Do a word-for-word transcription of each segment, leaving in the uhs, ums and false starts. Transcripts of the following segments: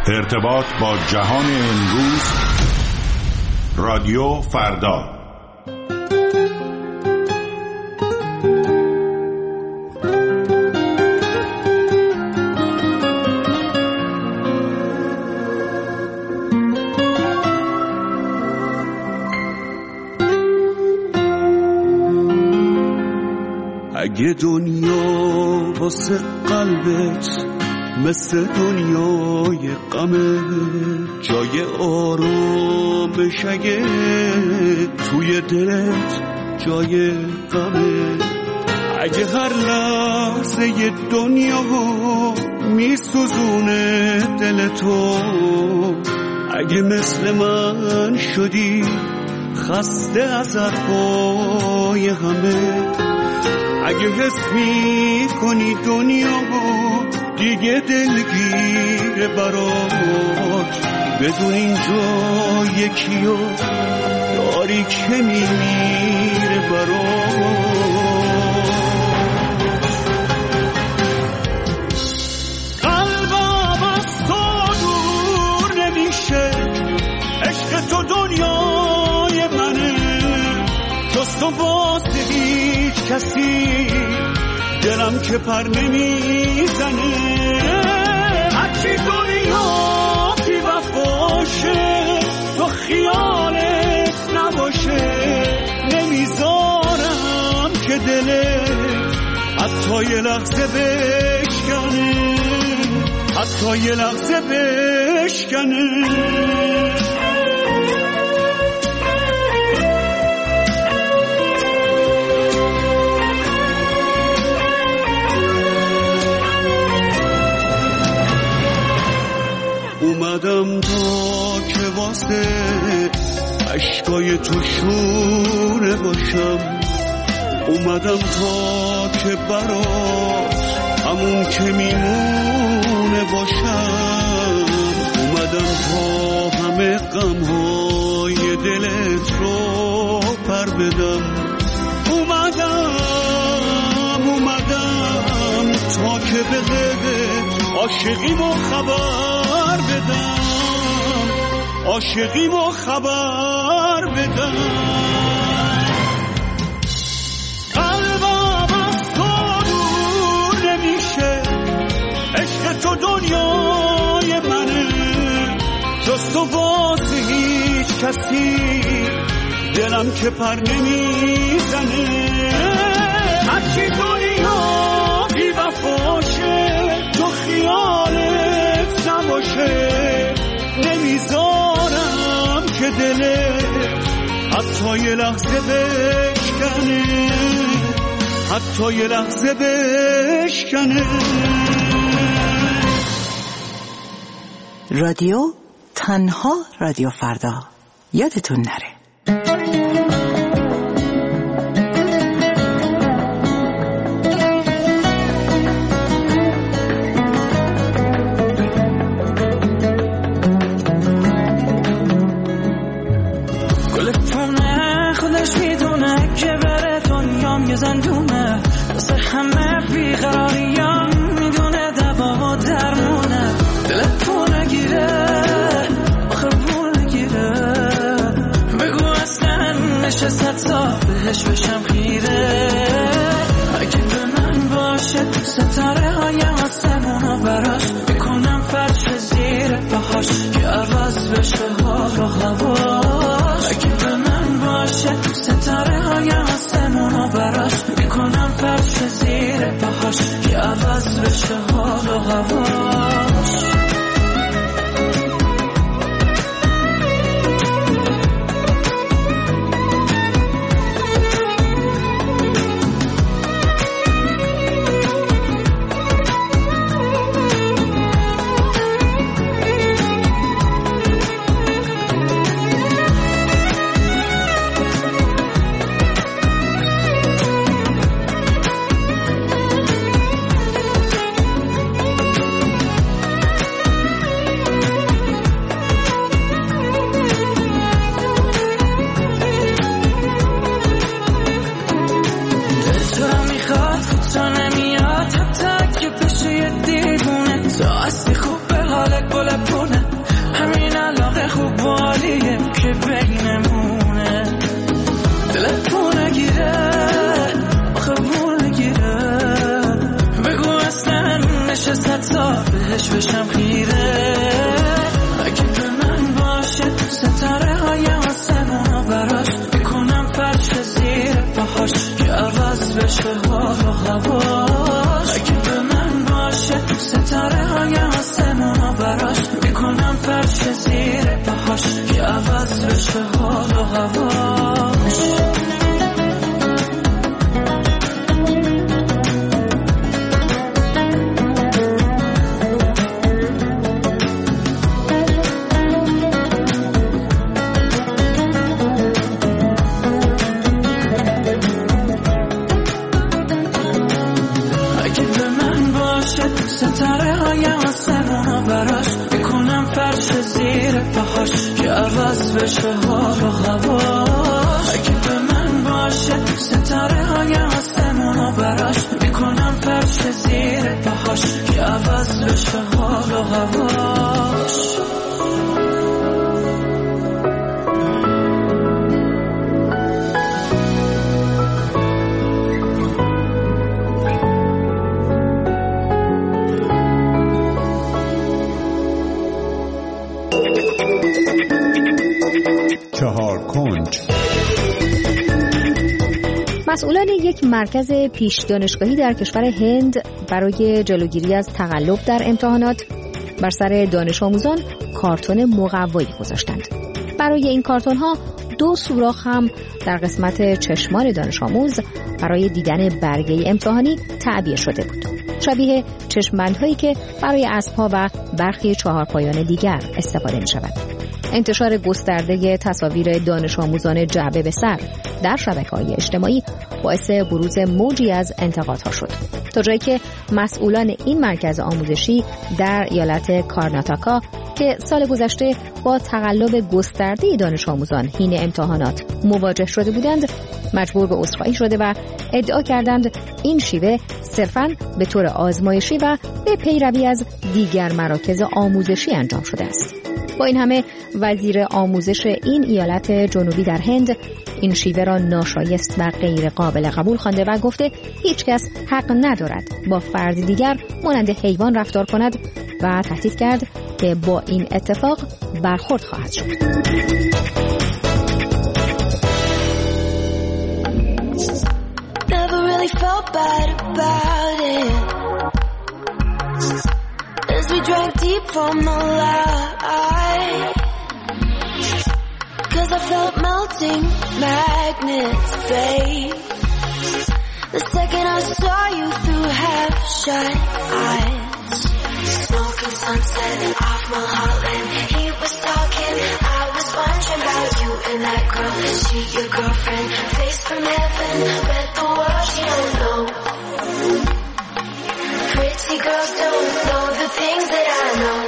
ارتباط با جهان امروز. رادیو فردا. اگه دنیا واسه قلبت مثل دنیای غمه، جای آرامش اگه توی دلت جای غمه، اگه هر لحظه ی دنیا میسوزونه دل تو، اگه مثل من شدی خسته از حرفای همه، اگه حس میکنی دنیا دیگه دلگیر برات، بدون اینجا یکیو داری که میمیره برات. قلبم از تو دور نمیشه، عشق تو دنیای منه، جز تو واسه هیچ کسی دلم که پر نمیزنه، هرچی دنیا بی وفاشه تو خیالت نباشه، نمیذارم که دلت حتی یه لحظه بشکنه، حتی یه لحظه بشکنه. اومدم تا که واسه عشقای تو شونه باشم، اومدم تا که برات همون که میمونه باشم، اومدم تا همه غمهای دلت رو پر بدم، اومدم اومدم تا که به دلت عاشقیمو خبر بدم، عاشقیمو خبر بدم. قلبم از تو دور نمیشه، عشق تو دنیای منه، جز تو واسه هیچ کسی دلم که پر نمیزنه، هرچی دنیا بی وفاشه تو خیالت نباشه، نمیذارم که دلت حتی یه لحظه بشکنه، حتی یه لحظه بشکنه. رادیو تنها رادیو فردا، یادتون نره. زندونه واسه همه بیقراریام میدونه دوا درمونه، دلت پو نگیره آخه پو نگیره، بگو بهش بشم خیره. اگه به من باشه ستاره های آسمون و براش میکنم فرش زیر پاهاش که عوض بشه حال و هواش. اگه به من باشه ستاره های آسمون و براش میکنم فرش زیر پاهاش که عوض بشه حال و هواش. ستاره های آسمون و براش میکنم فرش زیر پاهاش که عوض بشه حال و هواش. اگه به من باشه ستاره های آسمون و براش میکنم فرش زیر پاهاش که عوض بشه حال و هواش. چهار کنج. مسئولان یک مرکز پیش دانشگاهی در کشور هند برای جلوگیری از تقلب در امتحانات بر سر دانش آموزان کارتون مقوایی گذاشتند. برای این کارتون ها دو سوراخ هم در قسمت چشمان دانش آموز برای دیدن برگه امتحانی تعبیه شده بود، شبیه چشم‌بندهایی که برای اسب‌ها و برخی چهارپایان دیگر استفاده می شود. انتشار گسترده تصاویر دانش آموزان جعبه به سر در شبکه‌های اجتماعی باعث بروز موجی از انتقادها شد، تا جایی که مسئولان این مرکز آموزشی در ایالت کارناتاکا که سال گذشته با تقلب گسترده دانش آموزان حین امتحانات مواجه شده بودند مجبور به عذرخواهی شده و ادعا کردند این شیوه صرفاً به طور آزمایشی و به پیروی از دیگر مراکز آموزشی انجام شده است. با این همه وزیر آموزش این ایالت جنوبی در هند این شیوه را ناشایست و غیر قابل قبول خوانده و گفته هیچ کس حق ندارد با فرد دیگر مانند حیوان رفتار کند و تهدید کرد که با این اتفاق برخورد خواهد شد. Never really felt bad about it as we drank deep from the light, 'cause I felt melting magnets fade the second I saw you through half-shut eyes. Smoking sunset off Mulholland, he was talking, I was wondering about you and that girl. She your girlfriend, face from heaven, bet the world she don't know. Pretty girls don't know the things that I know.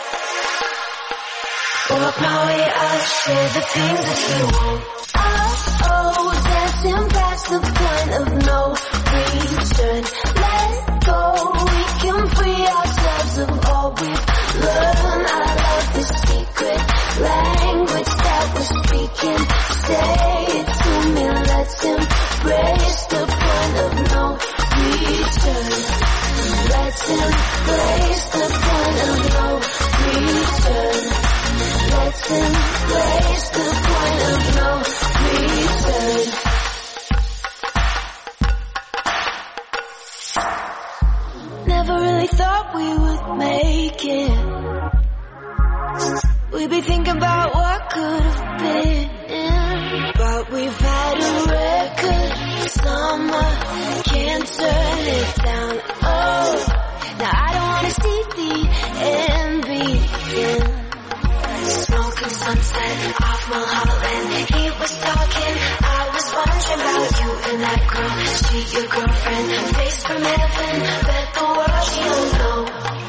Walk my way, I'll share the things that you won't. Oh, oh, dancing past the point of no return. Let go, we can free ourselves of all we've learned. I love this secret language that we're speaking. Say it to me, let's embrace the point of no return. Let's embrace the point of no return. Let's embrace the point of no return. Never really thought we would make it. We'd be thinking about what could have been, but we've had a record summer, can't turn it down. Oh, now I don't wanna see the end begin. Smoking sunset off Mulholland, he was talking, I was wondering about you and that girl. She your girlfriend, face from heaven, bet the world she don't know.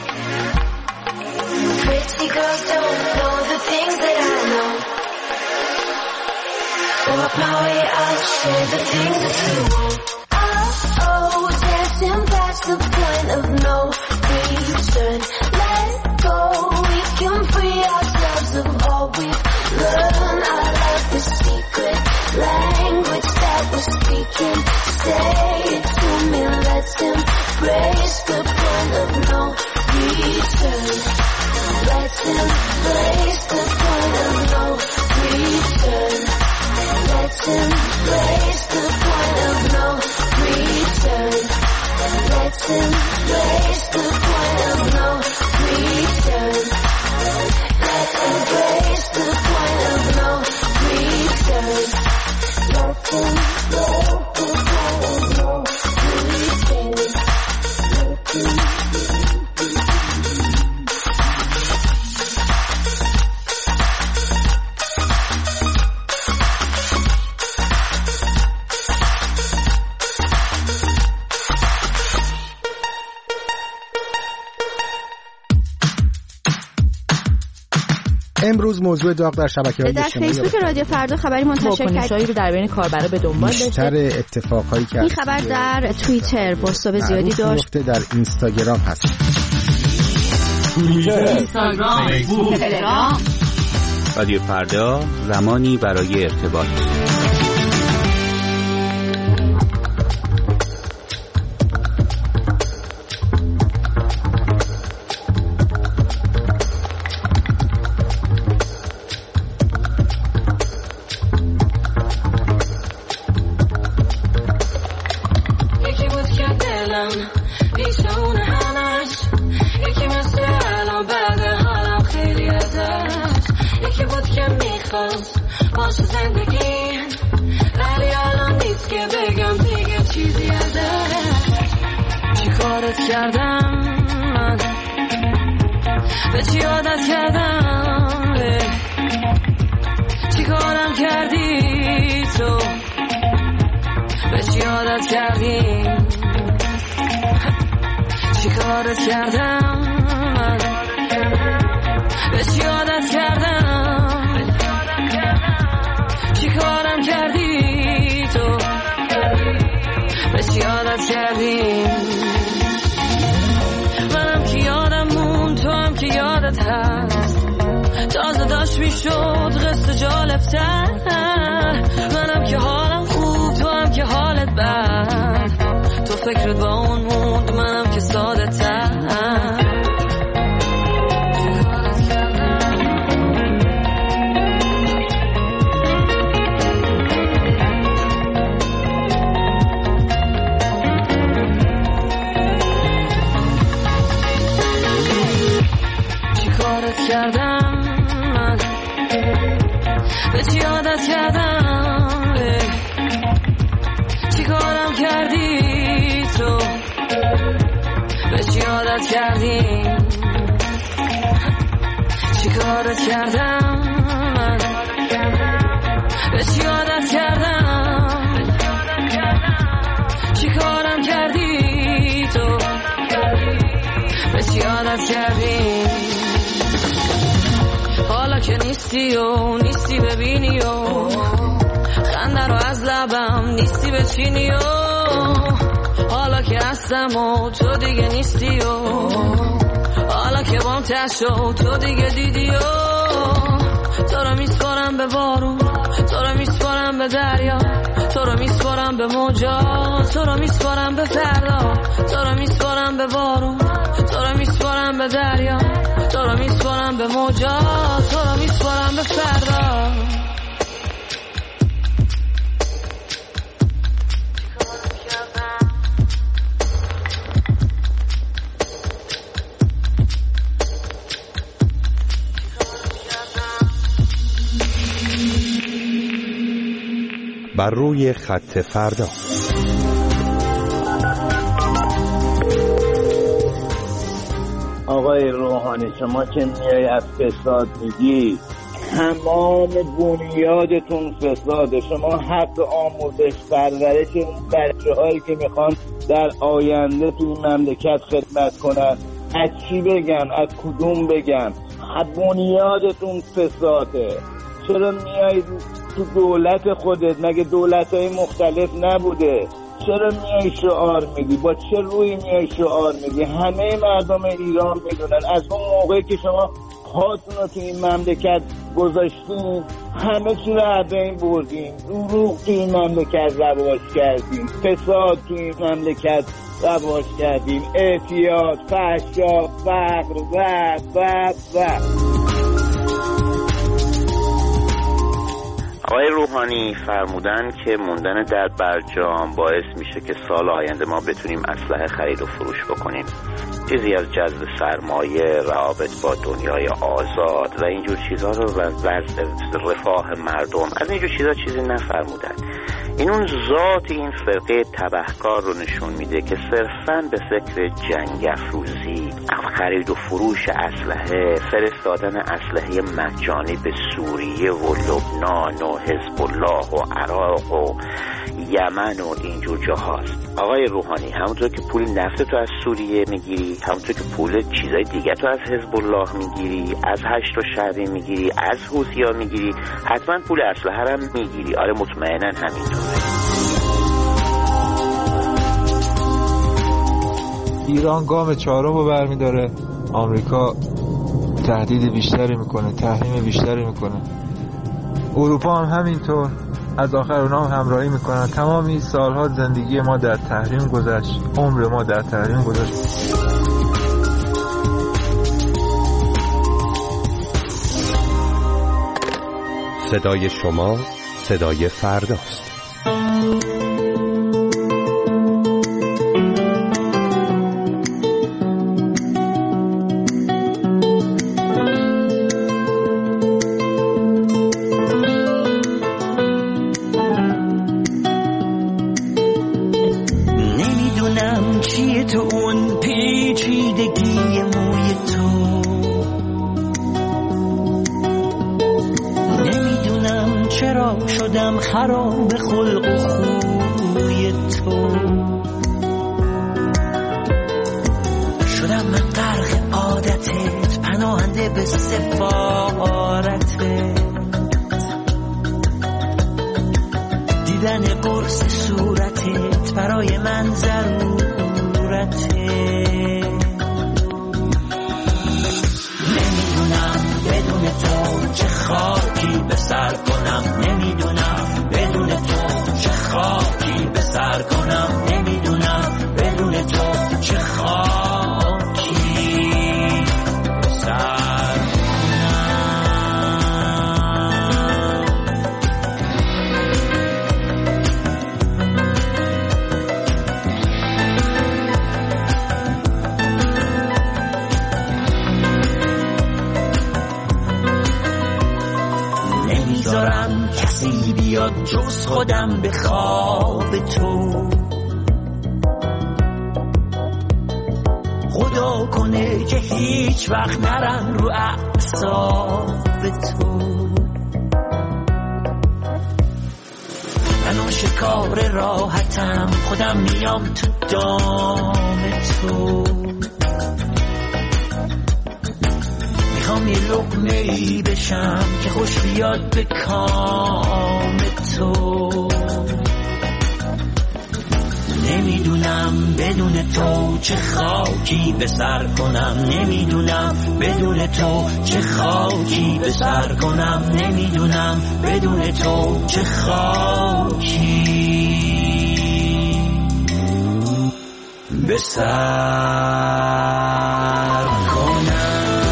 Pretty girls don't know the things that I know. Walk my way, I'll share the things that you won't. Oh, oh, dancing past the point of no return. Let go, we can free ourselves of all we've learned. I love the secret language that we're speaking. Say it to me, let's embrace the point of no return. return. Let's embrace the point of no return. Let's embrace the point of no return. Let's embrace the point of no return. Let's embrace the point of no return. Let's embrace the point of no return. امروز موضوع داغ در شبکه‌های اجتماعی در فیسبوک رادیو فردا خبری منتشر کرد رو در بین کاربرا به دنبال داشته. بیشتر اتفاقایی که این خبر در توییتر پست‌های زیادی داشت. در اینستاگرام هست. توییتر، اینستاگرام، فیسبوک، تلگرام. رادیو فردا، زمانی برای ارتباط. شو تو دیگه دیدی و تو رو میسپارم به بارون، تو رو میسپارم به دریا، تو رو میسپارم به موجا، تو رو میسپارم به فردا، تو رو میسپارم به بارون، تو رو میسپارم به دریا، تو رو میسپارم به موجا، تو رو میسپارم به فردا. بر روی خط فردا. آقای روحانی شما که میای از فساد میگی، تمام بنیادتون فساده. شما حق آموزش پرورش اون بچه هایی که میخوان در آینده تو مملکت خدمت کنن، از چی بگم، از کدوم بگم؟ بنیادتون فساده. چرا میای تو دولت خودت؟ مگه دولت‌های مختلف نبوده؟ چرا میای شعار میدی؟ با چه روی میای شعار میدی؟ همه مردم ایران میدونن از اون موقعی که شما پاتون رو تو این مملکت گذاشتین همه چی رو از بین بردین، دروغ تو این مملکت رواج کردین، فساد تو این مملکت رواج کردیم، اعتیاد، فحشا، فقر و و و آقای روحانی فرمودن که موندن در برجام باعث میشه که سال آینده ما بتونیم اسلحه خرید و فروش بکنیم. چیزی از جذب سرمایه، روابط با دنیای آزاد و اینجور چیزها رو و وضع رفاه مردم، از اینجور چیزها چیزی نفرمودن. این اون ذات این فرقه تبهکار رو نشون میده که صرفاً به فکر جنگ افروزی، خرید و فروش اسلحه، فرستادن اسلحه مجانی به سوریه و لبنان و حزب الله و عراق و یمن و اینجور جاهاست. آقای روحانی، همونطور که پول نفت تو از سوریه میگیری، همونطور که پول چیزای دیگه تو از حزب الله میگیری، از هشت و شعبی میگیری، از حوثی‌ها میگیری، حتما پول اسلحه هم میگیری. آره مطمئنا همینطوره. ایران گام چهارم رو برمیداره، آمریکا تهدید بیشتری میکنه، تحریم بیشتری میکنه، اروپا هم همینطور، از آخر اونا هم همراهی میکنن. تمام این سالها زندگی ما در تحریم گذشت، عمر ما در تحریم گذشت. صدای شما صدای فرداست. خراب خلق و خوی تو شدم من غرق عادتت، پناهنده به سفارتت، دیدن قرص صورتت برای من ضرورته. نمیدونم بدون تو چه خاکی به سر کنم، نمیدونم بدون تو چه خاکی به سر کنم، نمیدونم بدون تو چه خاکی به سر کنم. نمیذارم کسی بیاد جز خودم به خواب تو، خدا کنه که هیچ وقت نرم رو اعصاب تو. من شکار راحتم، خودم میام تو دام تو، میخوام یه لقمه ای بشم که خوش بیاد به کام تو. نمیدونم بدون تو چه خاکی به سر کنم، نمیدونم بدون تو چه خاکی به سر کنم، نمیدونم بدون تو چه خاکی به سر کنم.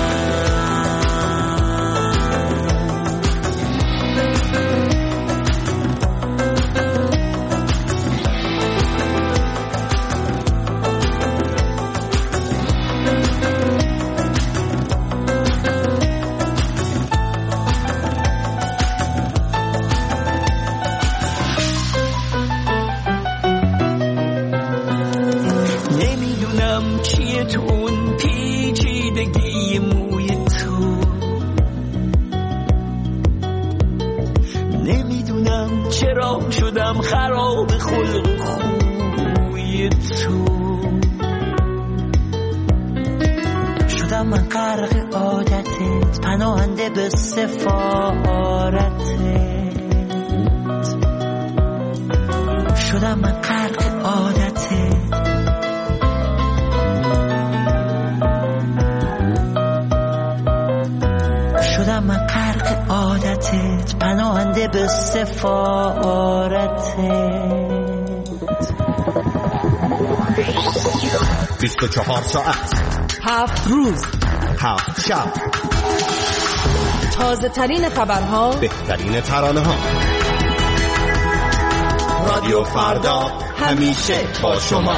شدم خراب خلق خوی تو، شدم من غرق عادتت، پناهنده به سفارتت، شدم من غرق عادتت، شدم من غرق عادتت، پناهنده به سفارتت. بیست و چهار ساعت، هفت روز، هفت شب، تازه ترین خبرها، بهترین ترانه ها. رادیو فردا همیشه با شما.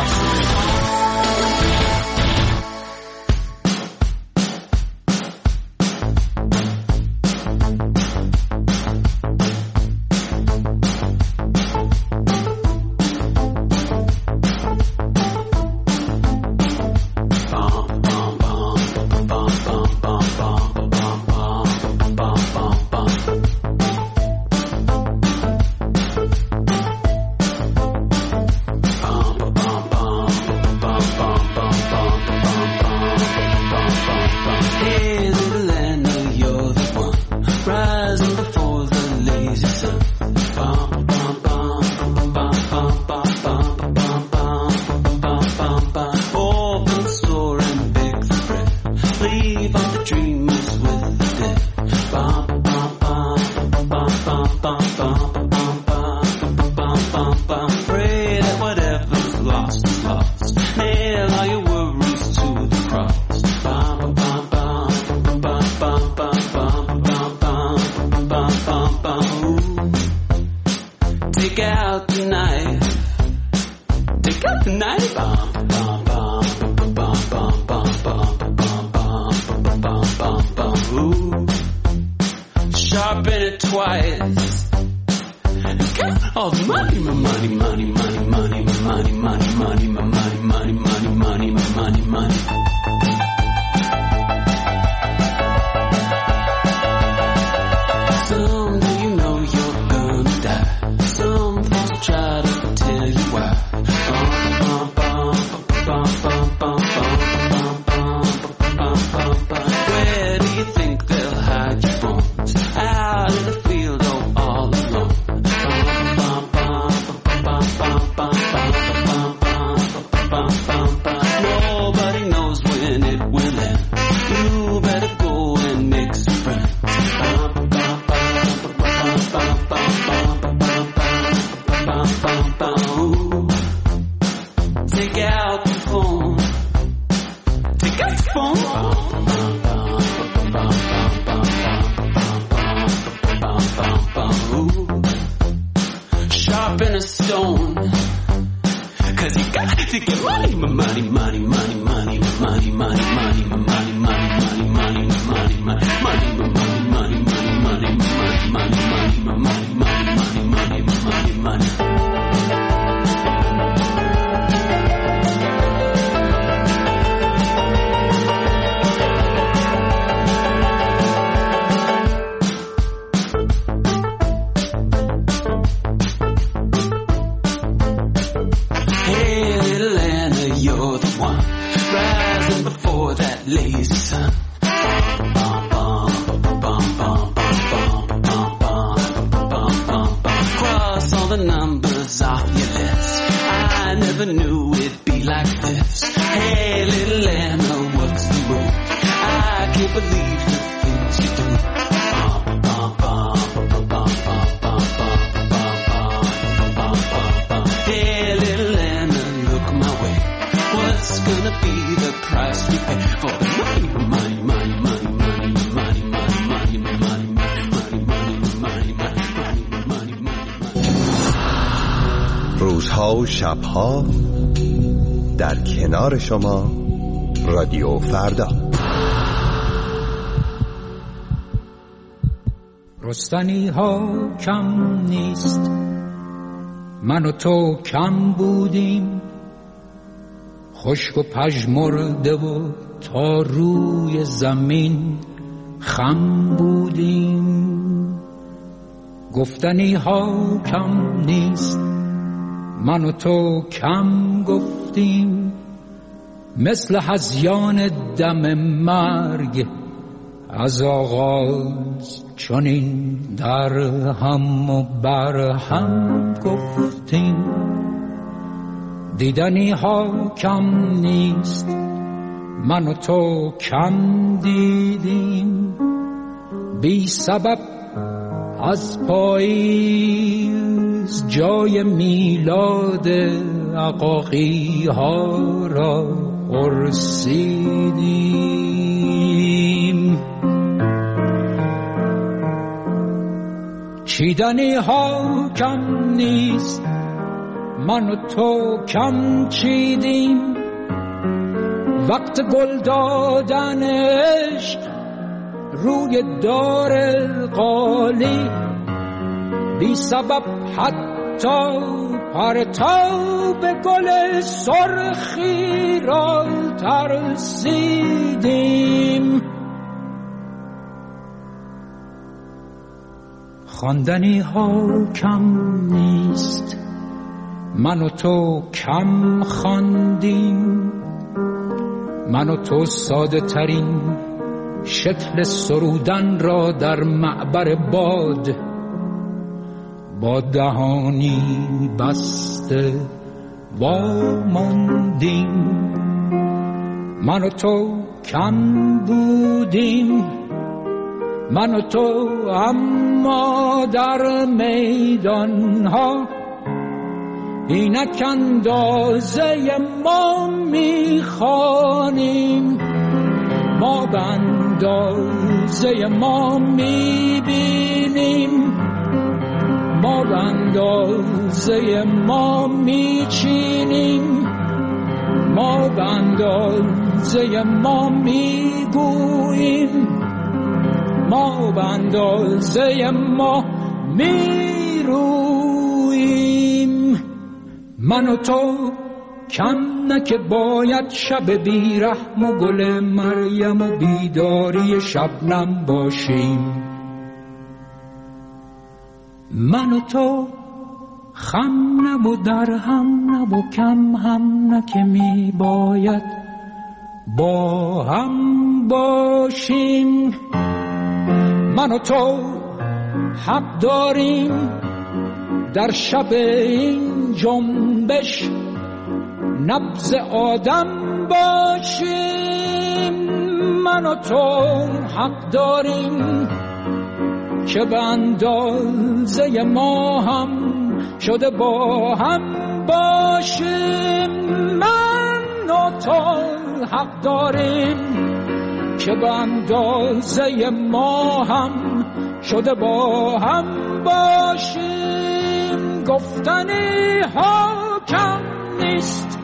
روزها و شبها در کنار شما، رادیو فردا. رستنی ها کم نیست، من و تو کم بودیم، خشک و پژمرده و تا روی زمین خم بودیم. گفتنی ها کم نیست، من و تو کم گفتیم، مثل هذیان دم مرگ از آغاز چنین در هم و بر هم گفتیم. دیدنی ها کم نیست، من و تو کم دیدیم، بی سبب از پاییز جای میلاد عقاقی ها را ارسیدیم. چیدنی ها کم نیست، من و تو کم چیدیم. وقت گل دادن عشق روی دار قالی، بی سبب حتی پرتاب گل سرخی را ترسیدیم. خواندنی ها کم نیست، من و تو کم خواندیم. من و تو ساده ترین شکل سرودن را در معبر باد با دهانی بسته واماندیم. من و تو کم بودیم، من و تو اما در میدان ها اینک اندازه ما میخوانیم. ما به اندازه ما میبینیم، ما به اندازه ما میچینیم، ما به اندازه ما میگوییم، ما به اندازه ما میرویم. من و تو کم نه که باید شب بیرحم و گل مریم و بیداری شبنم باشیم. من و تو خم نه و در هم نه و کم هم نه که می باید با هم باشیم. من و تو حق داریم در شب این جنبش نبض آدم باشیم. من و تو حق داریم که به اندازه ما هم شده با هم باشیم. من و تو حق داریم که به اندازه ما هم شده با هم باشیم. گفتنی ها کم نیست،